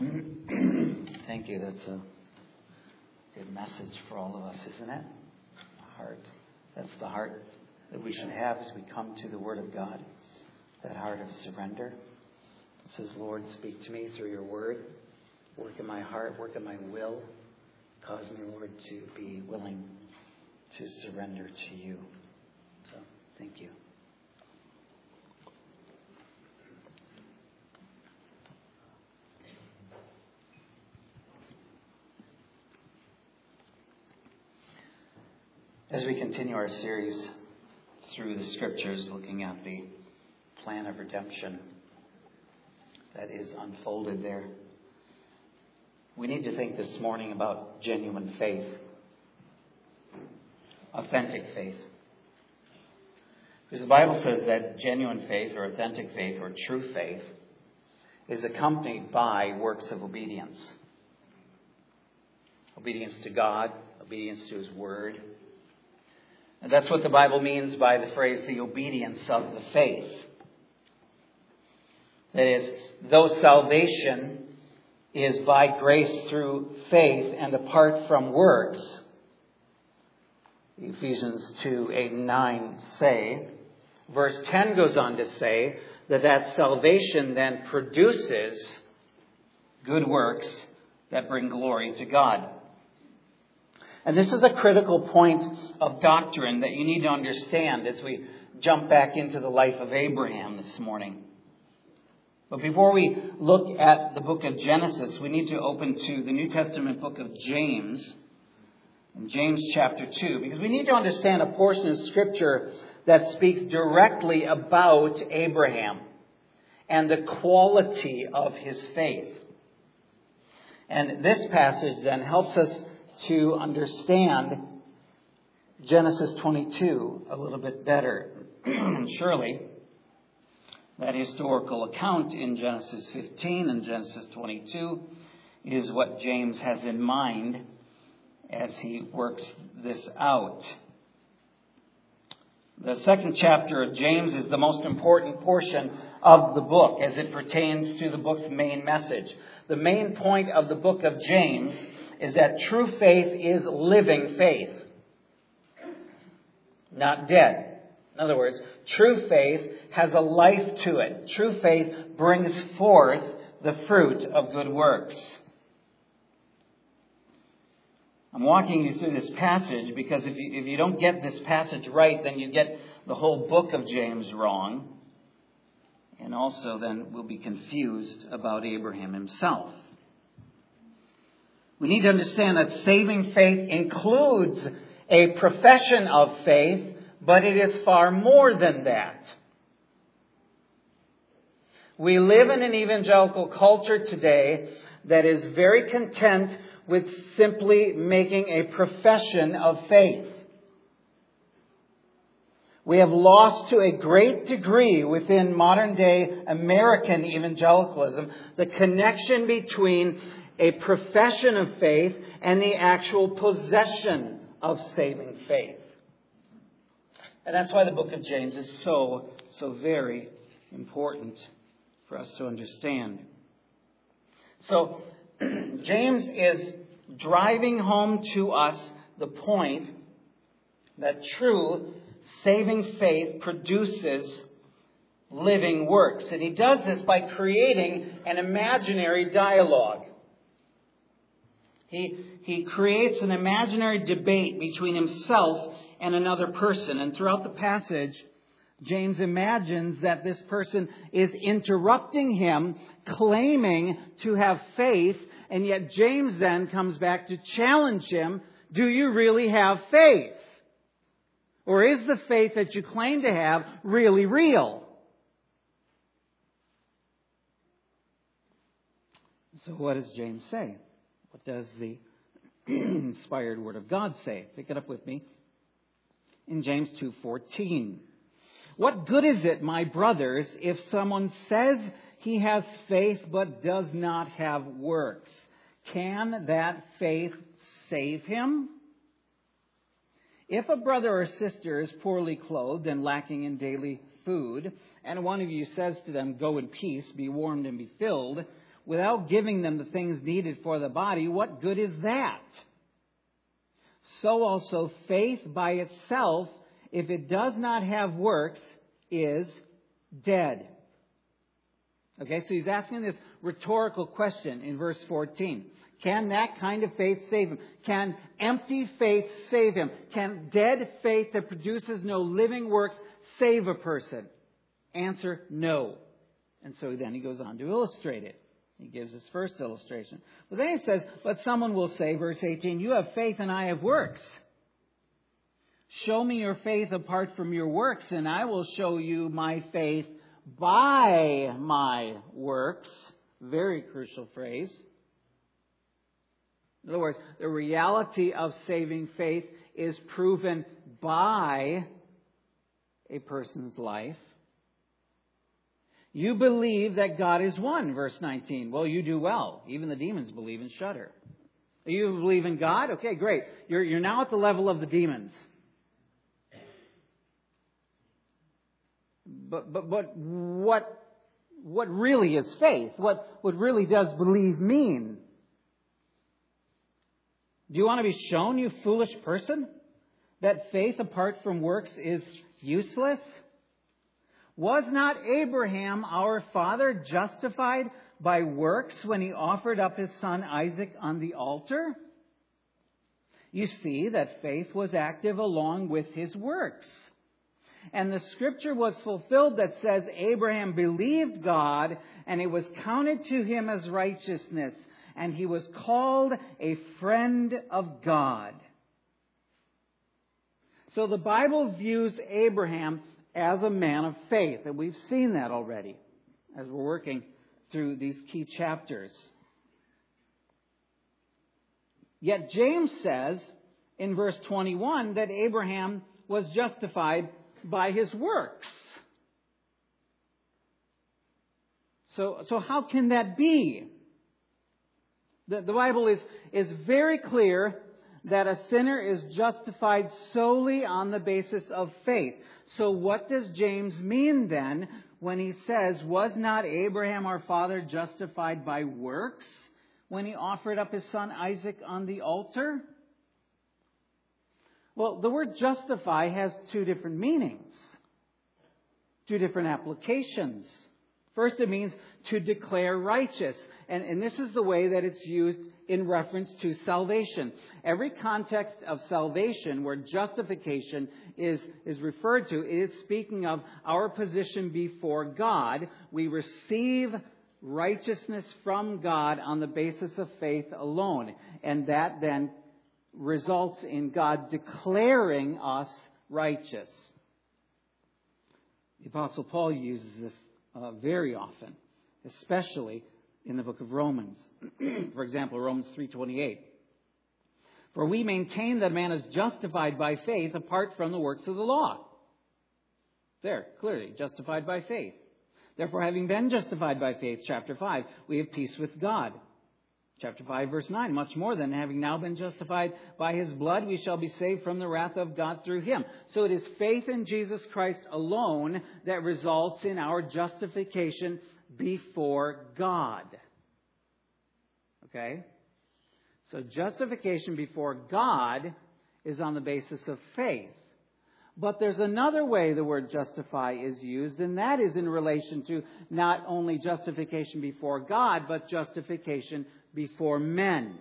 Thank you. That's a good message for all of us, isn't it? Heart. That's the heart that we should have as we come to the Word of God. That heart of surrender. It says, Lord, speak to me through your Word. Work in my heart, work in my will. Cause me, Lord, to be willing to surrender to you. So, thank you. As we continue our series through the Scriptures, looking at the plan of redemption that is unfolded there, we need to think this morning about genuine faith, authentic faith. Because the Bible says that genuine faith or authentic faith or true faith is accompanied by works of obedience. Obedience to God, obedience to His Word. And that's what the Bible means by the phrase, the obedience of the faith. That is, though salvation is by grace through faith and apart from works, Ephesians 2:8-9 say, verse 10 goes on to say that salvation then produces good works that bring glory to God. And this is a critical point of doctrine that you need to understand as we jump back into the life of Abraham this morning. But before we look at the book of Genesis, we need to open to the New Testament book of James, in James chapter 2, because we need to understand a portion of Scripture that speaks directly about Abraham and the quality of his faith. And this passage then helps us to understand Genesis 22 a little bit better. And surely, that historical account in Genesis 15 and Genesis 22 is what James has in mind as he works this out. The second chapter of James is the most important portion of the book as it pertains to the book's main message. The main point of the book of James is that true faith is living faith, not dead. In other words, true faith has a life to it. True faith brings forth the fruit of good works. I'm walking you through this passage because if you don't get this passage right, then you get the whole book of James wrong. And also then we'll be confused about Abraham himself. We need to understand that saving faith includes a profession of faith, but it is far more than that. We live in an evangelical culture today that is very content with simply making a profession of faith. We have lost to a great degree within modern day American evangelicalism the connection between a profession of faith and the actual possession of saving faith. And that's why the book of James is so very important for us to understand. So, James is driving home to us the point that true saving faith produces living works. And he does this by creating an imaginary dialogue. He creates an imaginary debate between himself and another person. And throughout the passage, James imagines that this person is interrupting him, claiming to have faith, and yet James then comes back to challenge him. Do you really have faith? Or is the faith that you claim to have really real? So what does James say? What does the inspired Word of God say? Pick it up with me in James 2:14. What good is it, my brothers, if someone says he has faith but does not have works? Can that faith save him? If a brother or sister is poorly clothed and lacking in daily food, and one of you says to them, "Go in peace, be warmed and be filled," without giving them the things needed for the body, what good is that? So also faith by itself, if it does not have works, is dead. Okay, so he's asking this rhetorical question in verse 14. Can that kind of faith save him? Can empty faith save him? Can dead faith that produces no living works save a person? Answer, no. And so then he goes on to illustrate it. He gives his first illustration. But then he says, but someone will say, verse 18, you have faith and I have works. Show me your faith apart from your works, and I will show you my faith by my works. Very crucial phrase. In other words, the reality of saving faith is proven by a person's life. You believe that God is one, verse 19. Well, you do well. Even the demons believe and shudder. You believe in God? Okay, great. You're now at the level of the demons. But what really is faith? What really does believe mean? Do you want to be shown, you foolish person, that faith apart from works is useless? Was not Abraham, our father, justified by works when he offered up his son Isaac on the altar? You see that faith was active along with his works. And the scripture was fulfilled that says Abraham believed God, and it was counted to him as righteousness, and he was called a friend of God. So the Bible views Abraham as a man of faith, and we've seen that already as we're working through these key chapters. Yet James says in verse 21 that Abraham was justified by his works. So how can that be? The Bible is very clear that a sinner is justified solely on the basis of faith. So what does James mean then when he says, was not Abraham our father justified by works when he offered up his son Isaac on the altar? Well, the word justify has two different meanings, two different applications. First, it means to declare righteous. And this is the way that it's used in reference to salvation. Every context of salvation where justification is referred to is speaking of our position before God. We receive righteousness from God on the basis of faith alone. And that then results in God declaring us righteous. The Apostle Paul uses this very often, especially in the book of Romans. For example, Romans 3:28. For we maintain that man is justified by faith apart from the works of the law. There, clearly, justified by faith. Therefore, having been justified by faith, chapter 5, we have peace with God. Chapter 5, verse 9, much more than having now been justified by his blood, we shall be saved from the wrath of God through him. So it is faith in Jesus Christ alone that results in our justification before God. Okay? So justification before God is on the basis of faith. But there's another way the word justify is used, and that is in relation to not only justification before God, but justification before men.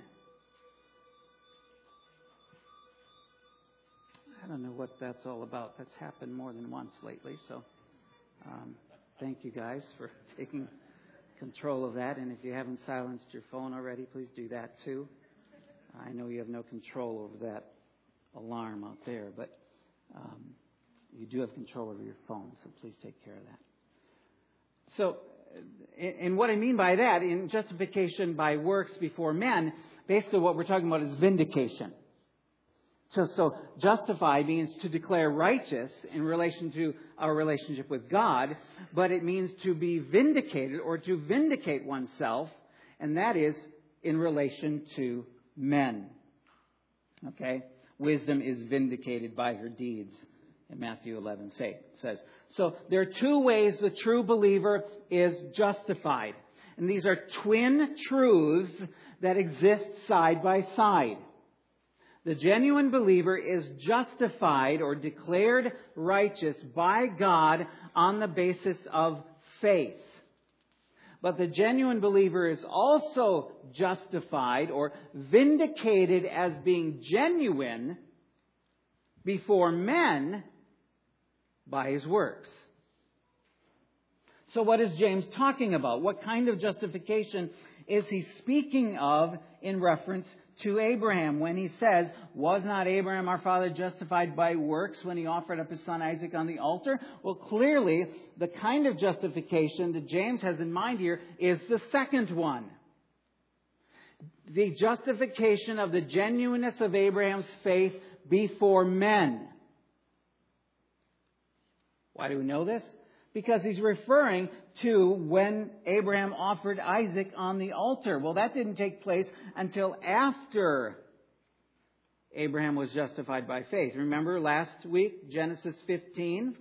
I don't know what that's all about. That's happened more than once lately, so thank you guys for taking control of that. And if you haven't silenced your phone already, please do that too. I know you have no control over that alarm out there, but you do have control over your phone, so please take care of that. So, and what I mean by that, in justification by works before men, basically what we're talking about is vindication. So justify means to declare righteous in relation to our relationship with God, but it means to be vindicated or to vindicate oneself, and that is in relation to men. Okay? Wisdom is vindicated by her deeds, in Matthew 11 says. So there are two ways the true believer is justified. And these are twin truths that exist side by side. The genuine believer is justified or declared righteous by God on the basis of faith. But the genuine believer is also justified or vindicated as being genuine before men by his works. So what is James talking about? What kind of justification is he speaking of in reference to Abraham when he says, was not Abraham our father justified by works when he offered up his son Isaac on the altar? Well, clearly, the kind of justification that James has in mind here is the second one. The justification of the genuineness of Abraham's faith before men. Why do we know this? Because he's referring to when Abraham offered Isaac on the altar. Well, that didn't take place until after Abraham was justified by faith. Remember last week, Genesis 15?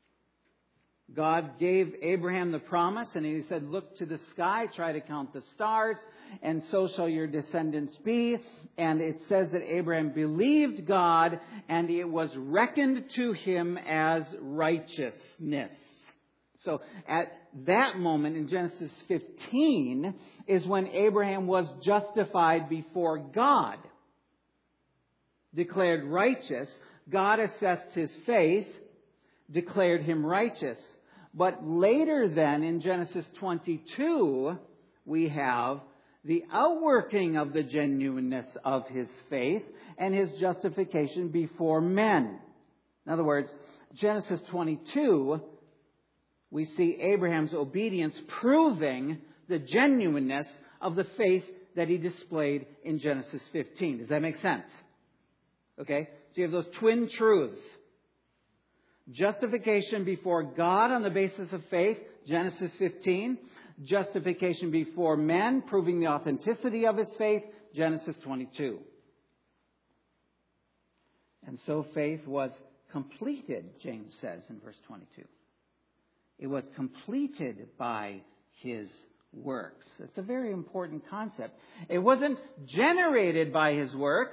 God gave Abraham the promise, and he said, look to the sky, try to count the stars, and so shall your descendants be. And it says that Abraham believed God, and it was reckoned to him as righteousness. So at that moment in Genesis 15 is when Abraham was justified before God. Declared righteous, God assessed his faith, declared him righteous. But later then in Genesis 22, we have the outworking of the genuineness of his faith and his justification before men. In other words, Genesis 22, we see Abraham's obedience proving the genuineness of the faith that he displayed in Genesis 15. Does that make sense? Okay? So you have those twin truths. Justification before God on the basis of faith, Genesis 15. Justification before men, proving the authenticity of his faith, Genesis 22. And so faith was completed, James says in verse 22. It was completed by his works. It's a very important concept. It wasn't generated by his works.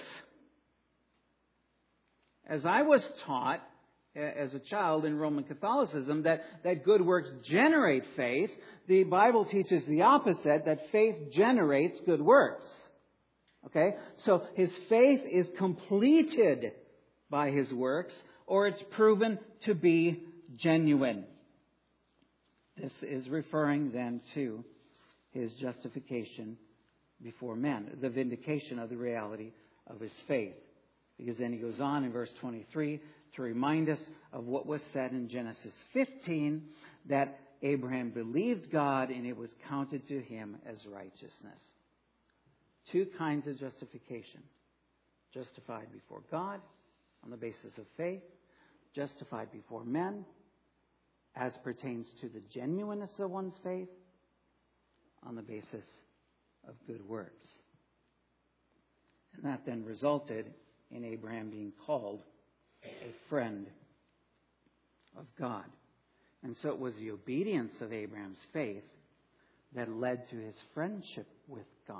As I was taught as a child in Roman Catholicism, that good works generate faith, the Bible teaches the opposite, that faith generates good works. Okay? So his faith is completed by his works, or it's proven to be genuine. This is referring then to his justification before men, the vindication of the reality of his faith. Because then he goes on in verse 23 to remind us of what was said in Genesis 15, that Abraham believed God and it was counted to him as righteousness. Two kinds of justification. Justified before God on the basis of faith. Justified before men as pertains to the genuineness of one's faith on the basis of good works. And that then resulted in Abraham being called a friend of God. And so it was the obedience of Abraham's faith that led to his friendship with God.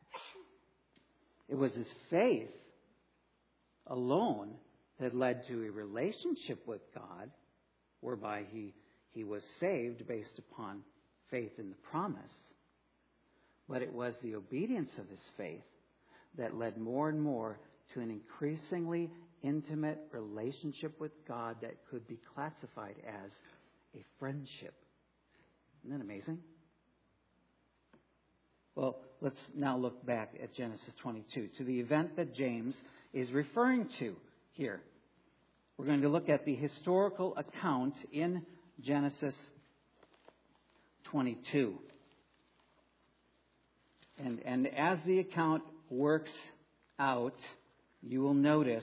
It was his faith alone that led to a relationship with God, whereby he was saved based upon faith in the promise. But it was the obedience of his faith that led more and more to an increasingly intimate relationship with God that could be classified as a friendship. Isn't that amazing? Well, let's now look back at Genesis 22, to the event that James is referring to here. We're going to look at the historical account in Genesis 22. And as the account works out, you will notice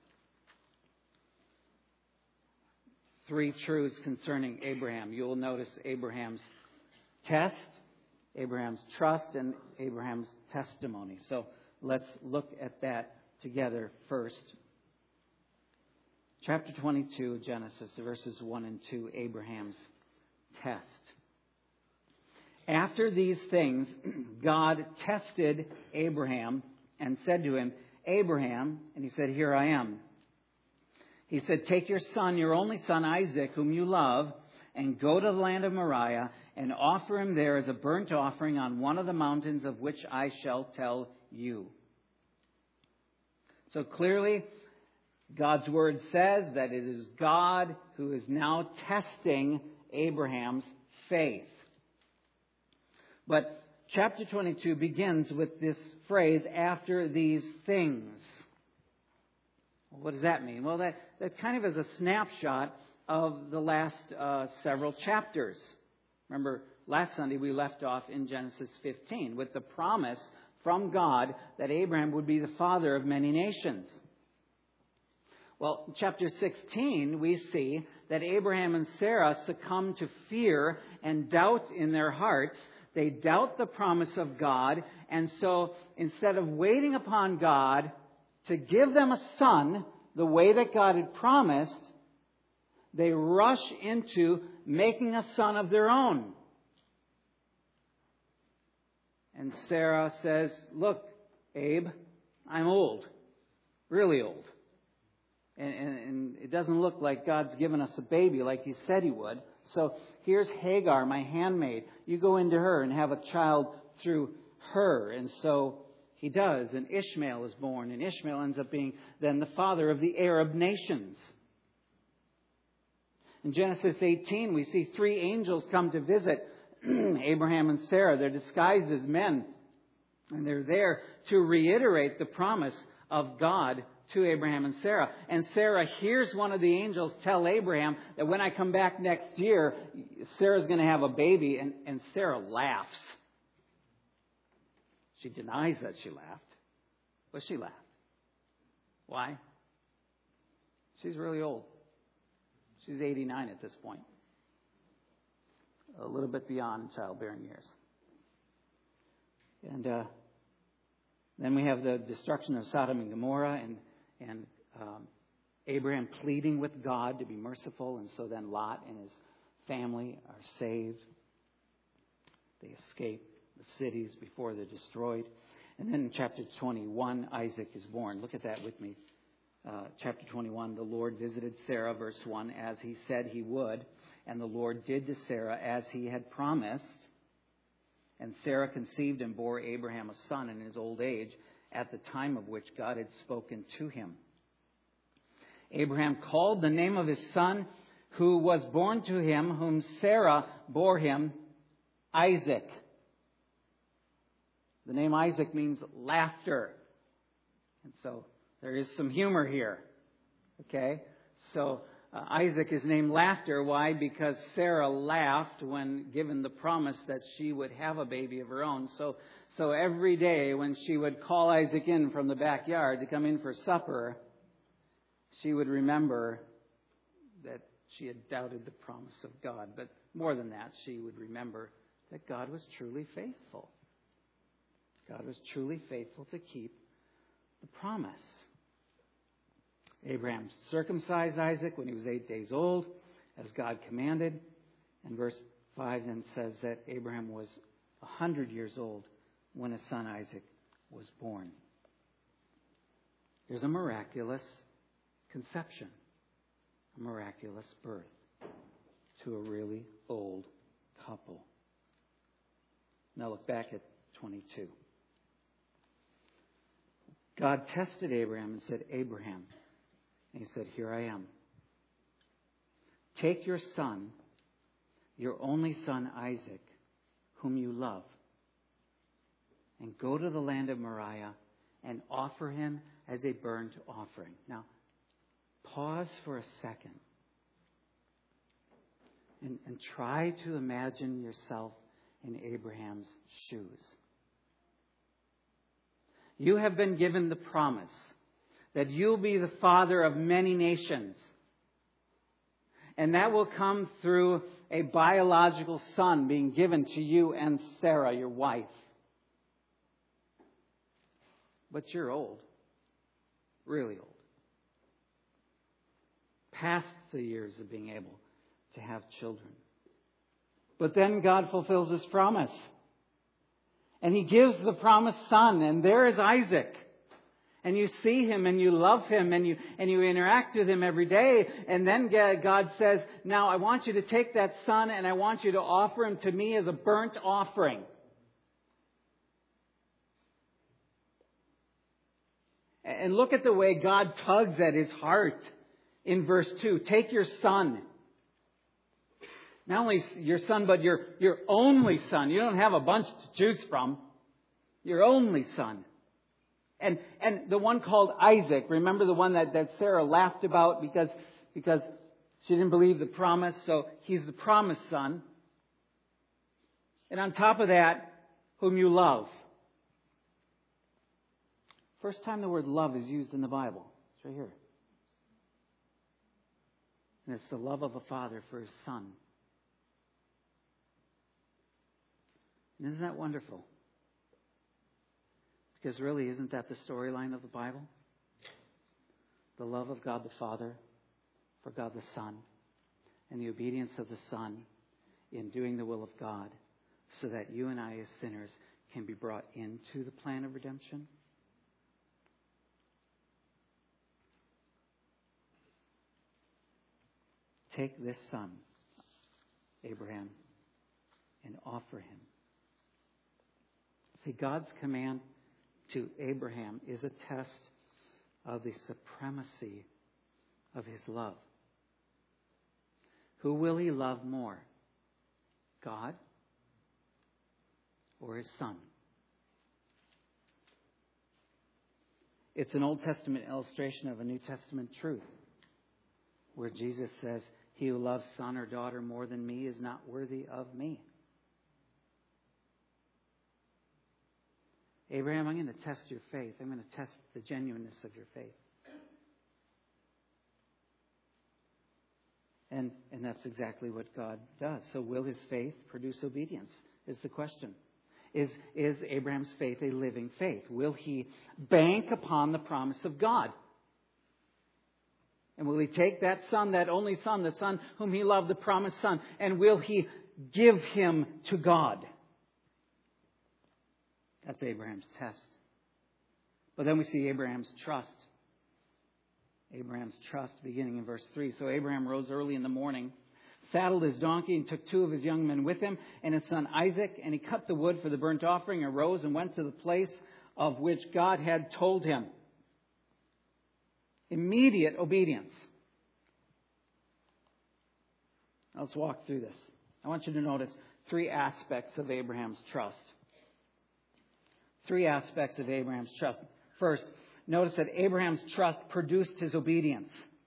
three truths concerning Abraham. You will notice Abraham's test, Abraham's trust, and Abraham's testimony. So let's look at that together first. Chapter 22 of Genesis, verses 1 and 2, Abraham's test. After these things, God tested Abraham and said to him, Abraham, and he said, here I am. He said, take your son, your only son Isaac, whom you love, and go to the land of Moriah and offer him there as a burnt offering on one of the mountains of which I shall tell you. So clearly, God's word says that it is God who is now testing Abraham's faith. But chapter 22 begins with this phrase, after these things. What does that mean? Well, that kind of is a snapshot of the last several chapters. Remember, last Sunday we left off in Genesis 15 with the promise from God that Abraham would be the father of many nations. Well, in chapter 16, we see that Abraham and Sarah succumb to fear and doubt in their hearts. They doubt the promise of God, and so instead of waiting upon God to give them a son the way that God had promised, they rush into making a son of their own. And Sarah says, look, Abe, I'm old, really old. And it doesn't look like God's given us a baby like He said He would. So here's Hagar, my handmaid. You go into her and have a child through her. And so he does. And Ishmael is born. And Ishmael ends up being then the father of the Arab nations. In Genesis 18, we see 3 angels come to visit Abraham and Sarah. They're disguised as men. And they're there to reiterate the promise of God to Abraham and Sarah. And Sarah hears one of the angels tell Abraham that when I come back next year, Sarah's going to have a baby. And Sarah laughs. She denies that she laughed. But she laughed. Why? She's really old. She's 89 at this point. A little bit beyond childbearing years. And then we have the destruction of Sodom and Gomorrah and Abraham pleading with God to be merciful. And so then Lot and his family are saved. They escape the cities before they're destroyed. And then in chapter 21, Isaac is born. Look at that with me. Chapter 21, the Lord visited Sarah, verse 1, as He said He would. And the Lord did to Sarah as He had promised. And Sarah conceived and bore Abraham a son in his old age, at the time of which God had spoken to him. Abraham called the name of his son, who was born to him, whom Sarah bore him, Isaac. The name Isaac means laughter. And so there is some humor here. Okay? So Isaac is named Laughter. Why? Because Sarah laughed when given the promise that she would have a baby of her own. So every day when she would call Isaac in from the backyard to come in for supper, she would remember that she had doubted the promise of God. But more than that, she would remember that God was truly faithful. God was truly faithful to keep the promise. Abraham circumcised Isaac when he was 8 days old, as God commanded. And verse 5 then says that Abraham was 100 years old when his son Isaac was born. There's a miraculous conception, a miraculous birth to a really old couple. Now look back at 22. God tested Abraham and said, Abraham. And He said, here I am. Take your son, your only son Isaac, whom you love, and go to the land of Moriah and offer him as a burnt offering. Now, pause for a second and try to imagine yourself in Abraham's shoes. You have been given the promise that you'll be the father of many nations. And that will come through a biological son being given to you and Sarah, your wife. But you're old. Really old. Past the years of being able to have children. But then God fulfills His promise. And He gives the promised son, and there is Isaac. And you see him and you love him and you interact with him every day. And then God says, now I want you to take that son and I want you to offer him to me as a burnt offering. And look at the way God tugs at his heart in verse 2. Take your son. Not only your son, but your only son. You don't have a bunch to choose from. Your only son. And the one called Isaac, remember the one that Sarah laughed about because she didn't believe the promise, so he's the promised son. And on top of that, whom you love. First time the word love is used in the Bible. It's right here. And it's the love of a father for his son. And isn't that wonderful? Because really, isn't that the storyline of the Bible? The love of God the Father for God the Son, and the obedience of the Son in doing the will of God, so that you and I as sinners can be brought into the plan of redemption. Take this son, Abraham, and offer him. See, God's command to Abraham is a test of the supremacy of his love. Who will he love more? God or his son? It's an Old Testament illustration of a New Testament truth, where Jesus says, he who loves son or daughter more than me is not worthy of me. Abraham, I'm going to test your faith. I'm going to test the genuineness of your faith. And that's exactly what God does. So will his faith produce obedience, is the question. Is Abraham's faith a living faith? Will he bank upon the promise of God? And will he take that son, that only son, the son whom he loved, the promised son, and will he give him to God? That's Abraham's test. But then we see Abraham's trust. Abraham's trust beginning in verse 3. So Abraham rose early in the morning, saddled his donkey, and took 2 of his young men with him, and his son Isaac, and he cut the wood for the burnt offering, and rose and went to the place of which God had told him. Immediate obedience. Let's walk through this. I want you to notice 3 aspects of Abraham's trust. 3 aspects of Abraham's trust. First, notice that Abraham's trust produced his obedience.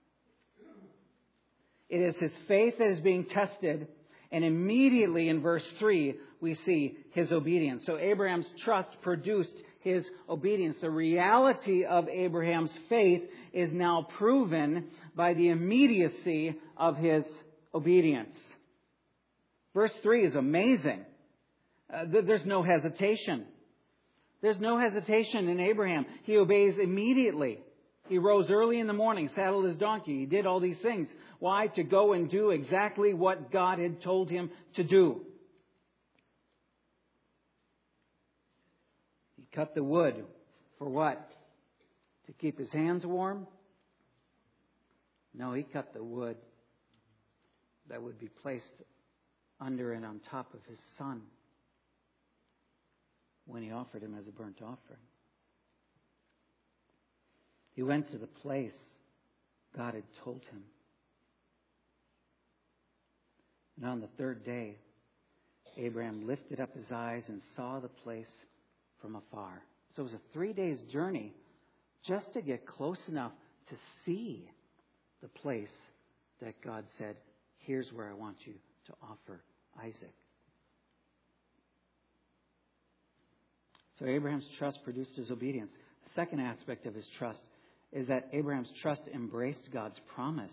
It is his faith that is being tested, and immediately in verse 3, we see his obedience. So Abraham's trust produced his obedience. The reality of Abraham's faith is now proven by the immediacy of his obedience. Verse 3 is amazing. There's no hesitation. There's no hesitation in Abraham. He obeys immediately. He rose early in the morning, saddled his donkey. He did all these things. Why? To go and do exactly what God had told him to do. He cut the wood. For what? To keep his hands warm? No, he cut the wood that would be placed under and on top of his son when he offered him as a burnt offering. He went to the place God had told him. And on the 3rd day, Abraham lifted up his eyes and saw the place from afar. So it was a 3 days journey just to get close enough to see the place that God said, here's where I want you to offer Isaac. So Abraham's trust produced his obedience. The second aspect of his trust is that Abraham's trust embraced God's promise.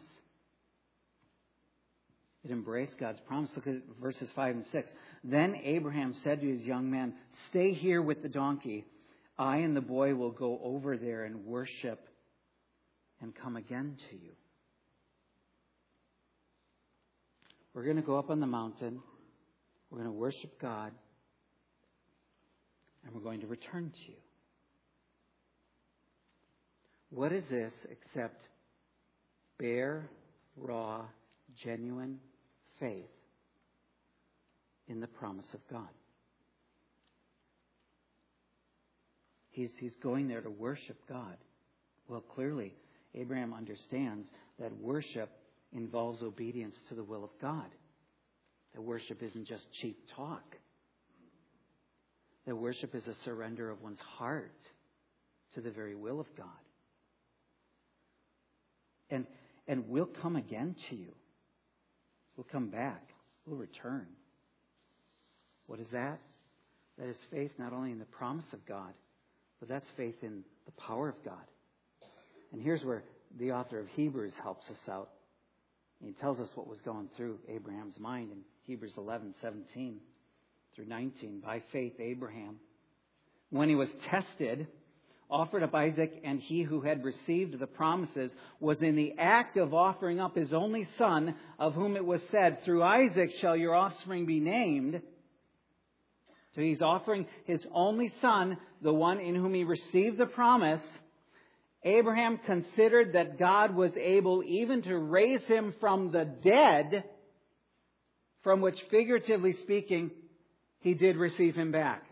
It embraced God's promise. Look at verses 5 and 6. Then Abraham said to his young men, stay here with the donkey. I and the boy will go over there and worship and come again to you. We're going to go up on the mountain We're going to worship God. And we're going to return to you. What is this except bare, raw, genuine faith in the promise of God? He's going there to worship God. Well, clearly, Abraham understands that worship involves obedience to the will of God. That worship isn't just cheap talk. That worship is a surrender of one's heart to the very will of God. And we'll come again to you. We'll come back. We'll return. What is that? That is faith not only in the promise of God, but that's faith in the power of God. And here's where the author of Hebrews helps us out. He tells us what was going through Abraham's mind in Hebrews 11:17 through 19. By faith, Abraham, when he was tested, offered up Isaac, and he who had received the promises was in the act of offering up his only son, of whom it was said, through Isaac shall your offspring be named. So he's offering his only son, the one in whom he received the promise. Abraham considered that God was able even to raise him from the dead, from which, figuratively speaking, he did receive him back.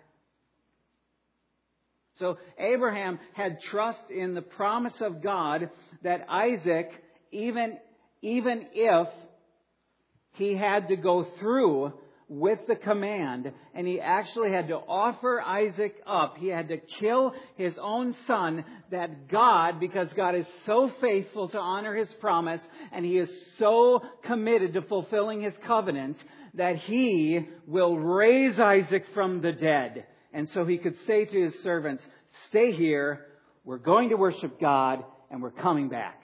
So Abraham had trust in the promise of God that Isaac, even if he had to go through with the command, and he actually had to offer Isaac up, he had to kill his own son, that God, because God is so faithful to honor His promise, and He is so committed to fulfilling His covenant, that He will raise Isaac from the dead. And so He could say to His servants, stay here, we're going to worship God, and we're coming back.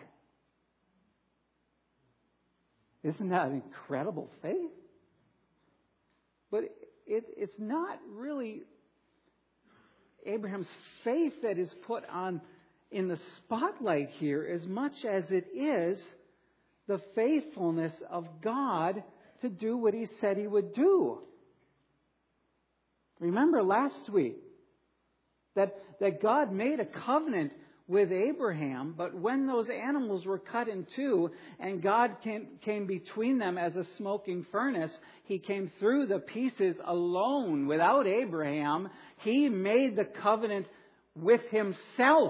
Isn't that an incredible faith? But it's not really Abraham's faith that is put on in the spotlight here as much as it is the faithfulness of God to do what He said He would do. Remember last week that God made a covenant with Abraham, but when those animals were cut in two and God came between them as a smoking furnace, He came through the pieces alone without Abraham. He made the covenant with Himself,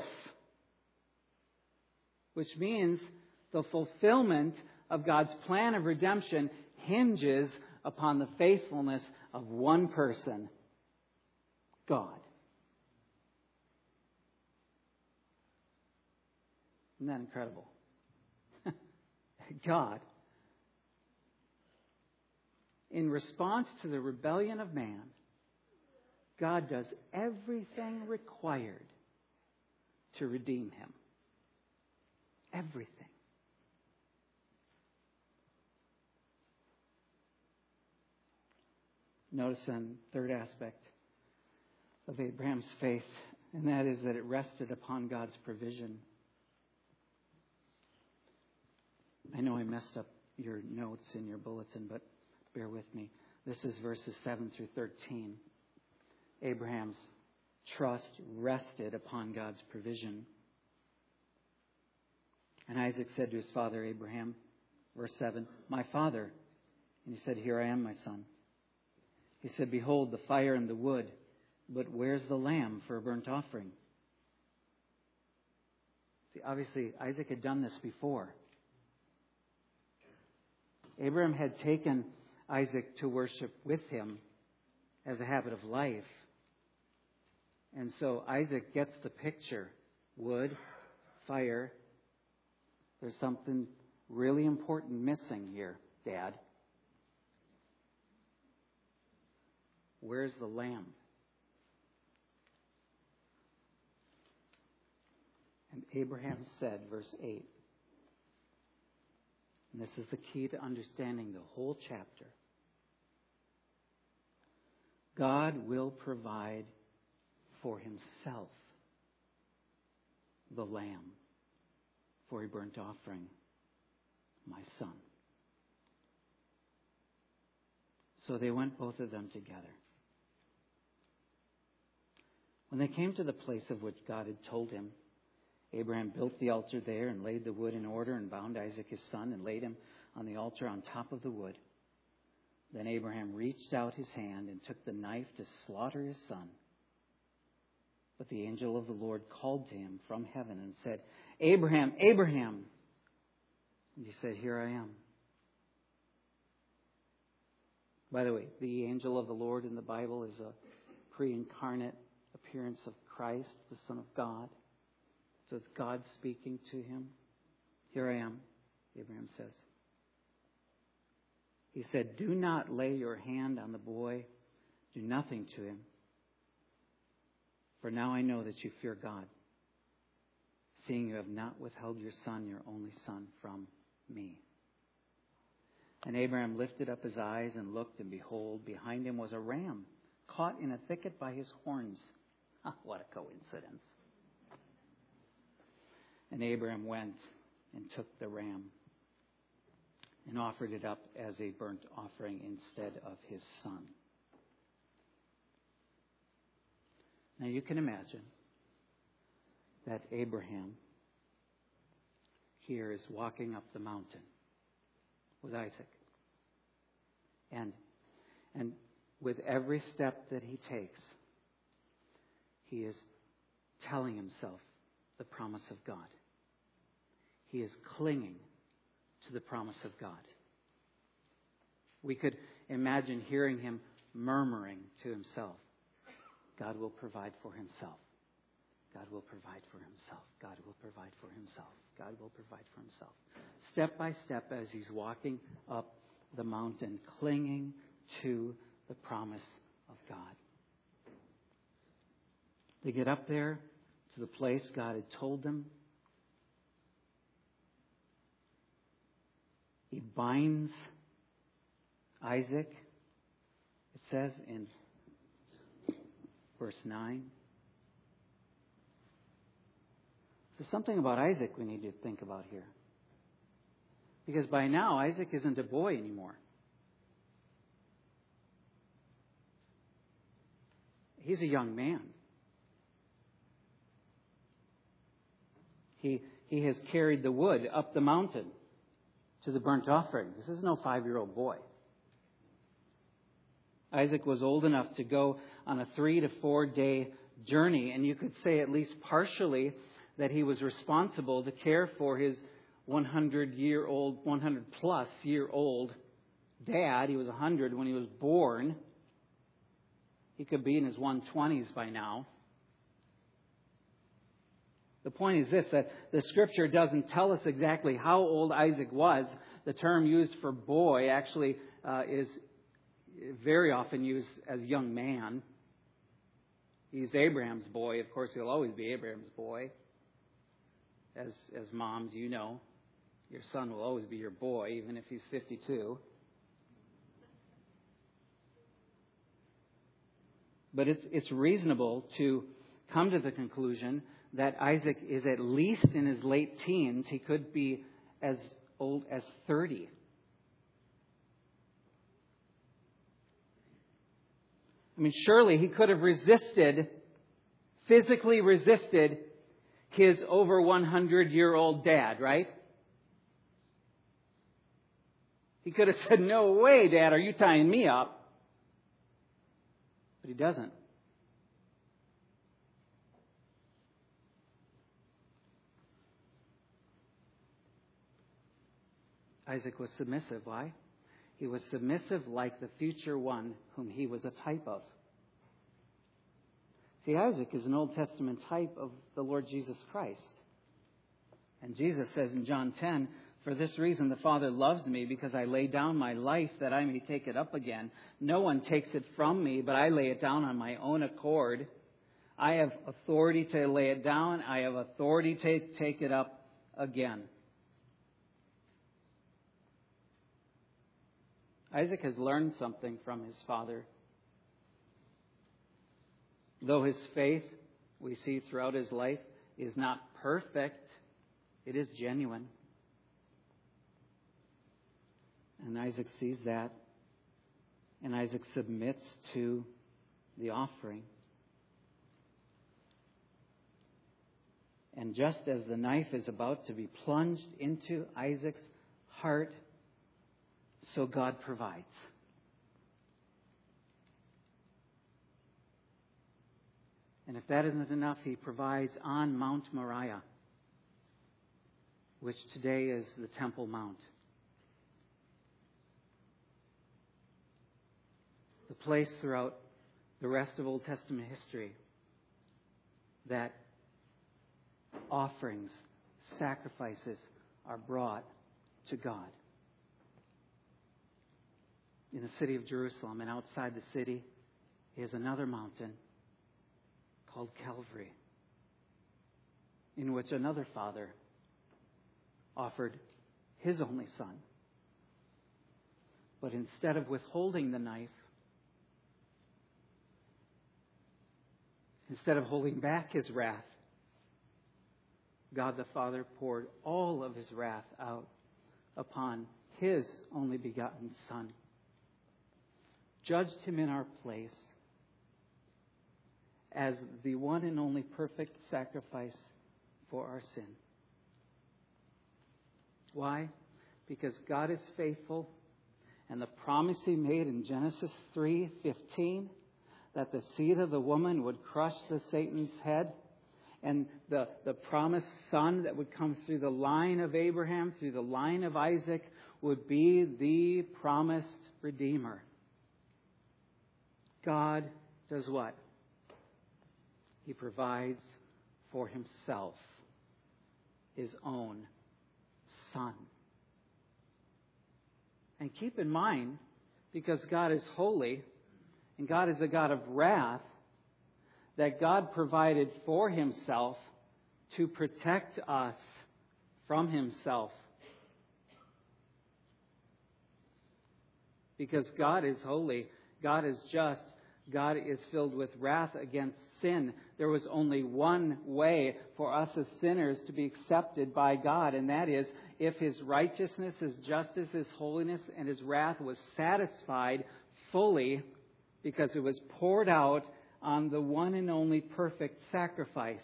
which means the fulfillment of God's plan of redemption hinges upon the faithfulness of one person, God. Isn't that incredible? God, in response to the rebellion of man, God does everything required to redeem him. Everything. Notice an third aspect of Abraham's faith, and that is that it rested upon God's provision. I know I messed up your notes in your bulletin, but bear with me. This is verses 7 through 13. Abraham's trust rested upon God's provision. And Isaac said to his father Abraham, verse 7, "My father." And he said, "Here I am, my son." He said, "Behold, the fire and the wood, but where's the lamb for a burnt offering?" See, obviously, Isaac had done this before. Abraham had taken Isaac to worship with him as a habit of life. And so Isaac gets the picture. Wood, fire. There's something really important missing here, Dad. Where's the lamb? And Abraham said, verse 8, and this is the key to understanding the whole chapter, God will provide for Himself the lamb for a burnt offering, my son. So they went both of them together. When they came to the place of which God had told him, Abraham built the altar there and laid the wood in order and bound Isaac his son and laid him on the altar on top of the wood. Then Abraham reached out his hand and took the knife to slaughter his son. But the angel of the Lord called to him from heaven and said, Abraham, Abraham. And he said, Here I am. By the way, the angel of the Lord in the Bible is a pre-incarnate appearance of Christ, the Son of God. So it's God speaking to him. Here I am, Abraham says. He said, Do not lay your hand on the boy. Do nothing to him. For now I know that you fear God, seeing you have not withheld your son, your only son, from me. And Abraham lifted up his eyes and looked, and behold, behind him was a ram caught in a thicket by his horns. What a coincidence. And Abraham went and took the ram and offered it up as a burnt offering instead of his son. Now you can imagine that Abraham here is walking up the mountain with Isaac. And with every step that he takes, he is telling himself the promise of God. He is clinging to the promise of God. We could imagine hearing him murmuring to himself, God will provide for himself. God will provide for himself. God will provide for himself. God will provide for himself. Step by step as he's walking up the mountain, clinging to the promise of God. They get up there to the place God had told them. He binds Isaac, it says in verse 9. There's something about Isaac we need to think about here. Because by now, Isaac isn't a boy anymore. He's a young man. He has carried the wood up the mountain to the burnt offering. This is no 5-year-old boy. Isaac was old enough to go on a 3 to 4 day journey, and you could say at least partially that he was responsible to care for his 100 plus year old dad. He was 100 when he was born. He could be in his 120s by now. The point is this, that the Scripture doesn't tell us exactly how old Isaac was. The term used for boy actually is very often used as young man. He's Abraham's boy. Of course, he'll always be Abraham's boy. As moms, you know, your son will always be your boy, even if he's 52. But it's reasonable to come to the conclusion that Isaac is at least in his late teens. He could be as old as 30. I mean, surely he could have physically resisted his over 100-year-old dad, right? He could have said, "No way, Dad, are you tying me up?" But he doesn't. Isaac was submissive. Why? He was submissive like the future one whom he was a type of. See, Isaac is an Old Testament type of the Lord Jesus Christ. And Jesus says in John 10, "For this reason the Father loves me, because I lay down my life that I may take it up again. No one takes it from me, but I lay it down on my own accord. I have authority to lay it down. I have authority to take it up again." Isaac has learned something from his father. Though his faith, we see throughout his life, is not perfect, it is genuine. And Isaac sees that. And Isaac submits to the offering. And just as the knife is about to be plunged into Isaac's heart, so God provides. And if that isn't enough, He provides on Mount Moriah, which today is the Temple Mount. The place throughout the rest of Old Testament history that offerings, sacrifices are brought to God. In the city of Jerusalem and outside the city is another mountain called Calvary, in which another father offered his only son. But instead of withholding the knife, instead of holding back His wrath, God the Father poured all of His wrath out upon His only begotten Son, judged Him in our place as the one and only perfect sacrifice for our sin. Why? Because God is faithful, and the promise He made in Genesis 3:15 that the seed of the woman would crush the Satan's head, and the promised son that would come through the line of Abraham, through the line of Isaac, would be the promised Redeemer. God does what? He provides for Himself His own Son. And keep in mind, because God is holy and God is a God of wrath, that God provided for Himself to protect us from Himself. Because God is holy, God is just, God is filled with wrath against sin. There was only one way for us as sinners to be accepted by God, and that is if His righteousness, His justice, His holiness, and His wrath was satisfied fully, because it was poured out on the one and only perfect sacrifice.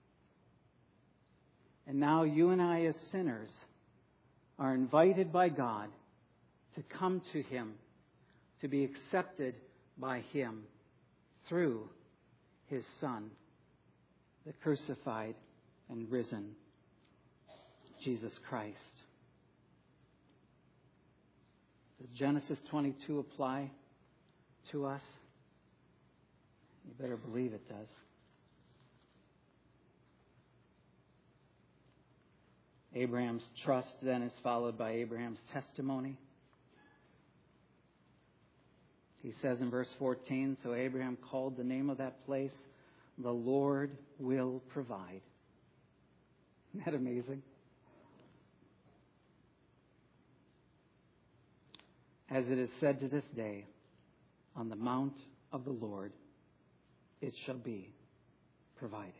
And now you and I as sinners are invited by God to come to Him, to be accepted by Him through His Son, the crucified and risen Jesus Christ. Does Genesis 22 apply to us? You better believe it does. Abraham's trust then is followed by Abraham's testimony. He says in verse 14, so Abraham called the name of that place, the Lord will provide. Isn't that amazing? As it is said to this day, on the mount of the Lord it shall be provided.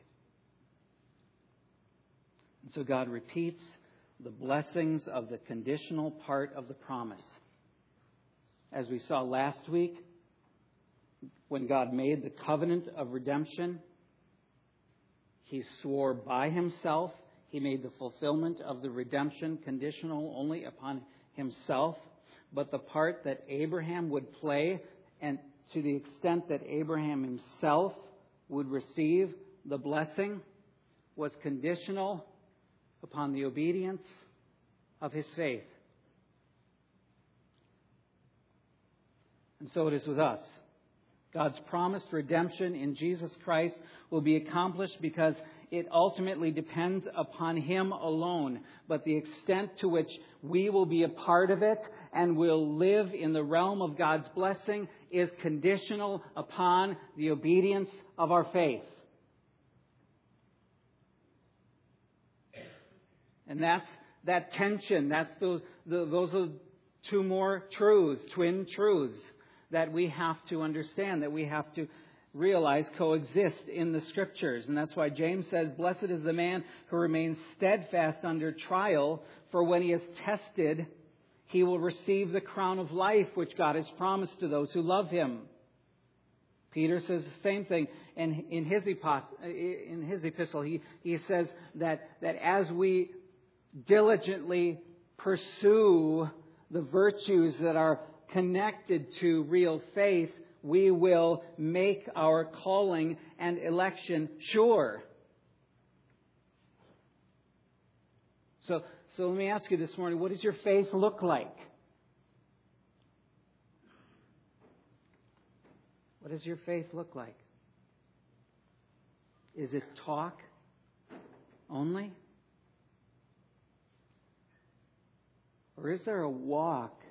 And so God repeats the blessings of the conditional part of the promise. As we saw last week, when God made the covenant of redemption, He swore by Himself. He made the fulfillment of the redemption conditional only upon Himself. But the part that Abraham would play, and to the extent that Abraham himself would receive the blessing, was conditional upon the obedience of his faith. And so it is with us. God's promised redemption in Jesus Christ will be accomplished because it ultimately depends upon Him alone. But the extent to which we will be a part of it and will live in the realm of God's blessing is conditional upon the obedience of our faith. And that's that tension. That's those are two more truths, twin truths, that we have to understand, that we have to realize coexist in the Scriptures. And that's why James says, blessed is the man who remains steadfast under trial, for when he is tested, he will receive the crown of life which God has promised to those who love Him. Peter says the same thing in his epistle. He says that as we diligently pursue the virtues that are connected to real faith, we will make our calling and election sure. So let me ask you this morning, what does your faith look like? What does your faith look like? Is it talk only? Or is there a walk?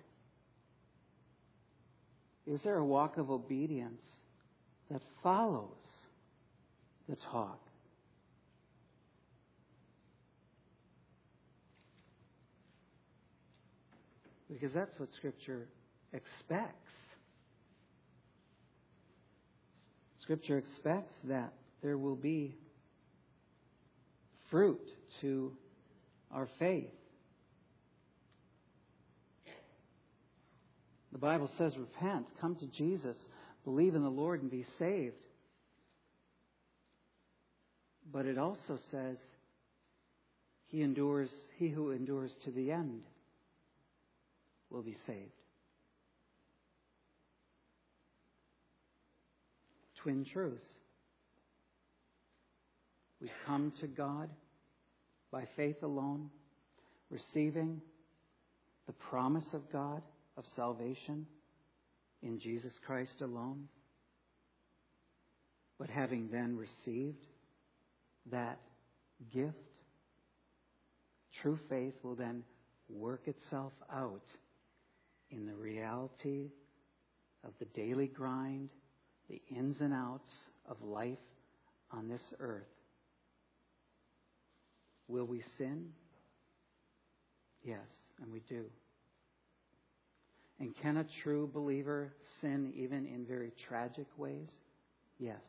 Is there a walk of obedience that follows the talk? Because that's what Scripture expects. Scripture expects that there will be fruit to our faith. The Bible says, repent, come to Jesus, believe in the Lord and be saved. But it also says, he who endures to the end will be saved. Twin truths. We come to God by faith alone, receiving the promise of God of salvation in Jesus Christ alone. But having then received that gift, true faith will then work itself out in the reality of the daily grind, the ins and outs of life on this earth. Will we sin? Yes, and we do. And can a true believer sin even in very tragic ways? Yes.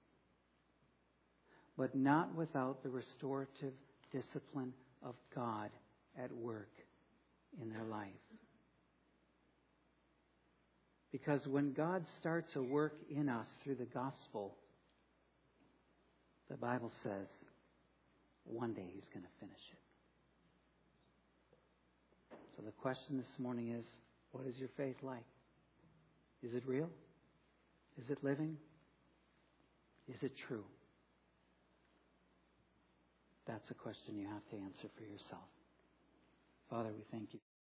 But not without the restorative discipline of God at work in their life. Because when God starts a work in us through the gospel, the Bible says one day He's going to finish it. So the question this morning is, what is your faith like? Is it real? Is it living? Is it true? That's a question you have to answer for yourself. Father, we thank you.